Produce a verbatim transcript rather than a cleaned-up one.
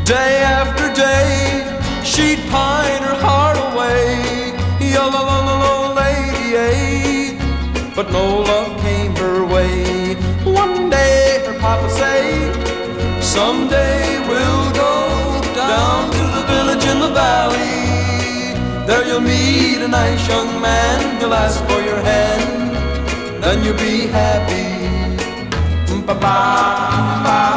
Day after day, she'd pine her heart away, yo-lo-lo-lo, lady, eh? But no love came her way. One day her papa say, someday we'll go down to the village in the valley. There you'll meet a nice young man, he'll ask for your hand, then you'll be happy. Ba-ba-ba.